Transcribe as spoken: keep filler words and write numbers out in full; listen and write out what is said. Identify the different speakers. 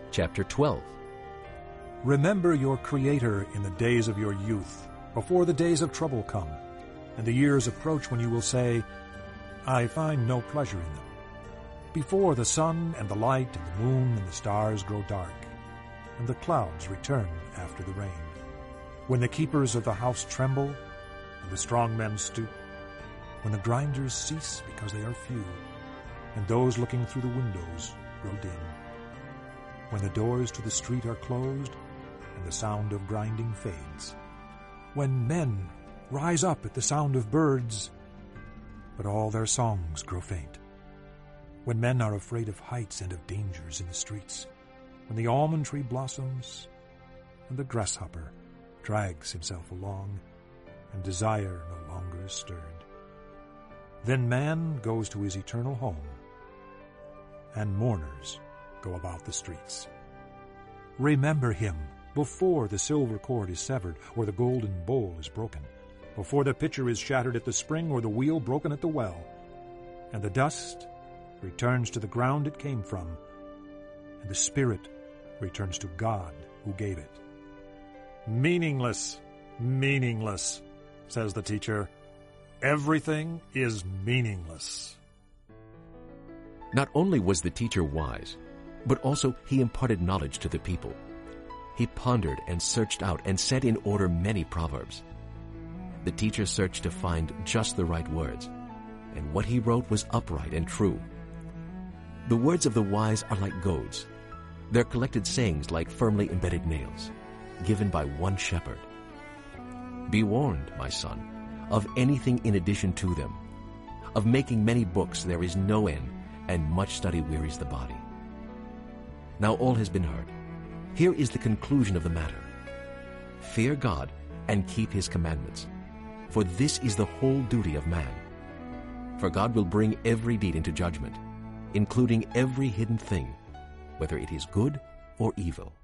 Speaker 1: chapter twelve.
Speaker 2: Remember your Creator in the days of your youth, before the days of trouble come, and the years approach when you will say, I find no pleasure in them. Before the sun and the light and the moon and the stars grow dark, and the clouds return after the rain. When the keepers of the house tremble, and the strong men stoop, when the grinders cease because they are few, and those looking through the windows grow dim. When the doors to the street are closed, and the sound of grinding fades. When men rise up at the sound of birds, but all their songs grow faint. When men are afraid of heights and of dangers in the streets. When the almond tree blossoms, and the grasshopper drags himself along, and desire no longer is stirred. Then man goes to his eternal home, and mourners go about the streets. Remember him before the silver cord is severed, or the golden bowl is broken, before the pitcher is shattered at the spring, or the wheel broken at the well, and the dust returns to the ground it came from, and the spirit returns to God who gave it. Meaningless, meaningless, says the teacher. Everything is meaningless.
Speaker 1: Not only was the teacher wise, but also he imparted knowledge to the people. He pondered and searched out and set in order many proverbs. The teacher searched to find just the right words, and what he wrote was upright and true. The words of the wise are like goads, their collected sayings like firmly embedded nails, given by one shepherd. Be warned, my son, of anything in addition to them. Of making many books there is no end, and much study wearies the body. Now all has been heard. Here is the conclusion of the matter. Fear God and keep his commandments, for this is the whole duty of man. For God will bring every deed into judgment, including every hidden thing, whether it is good or evil.